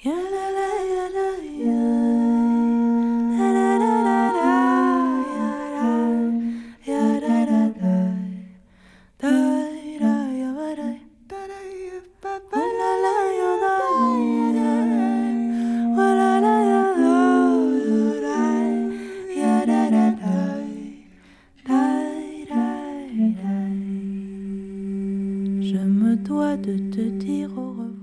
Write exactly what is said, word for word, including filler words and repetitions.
Je me dois de te dire au revoir.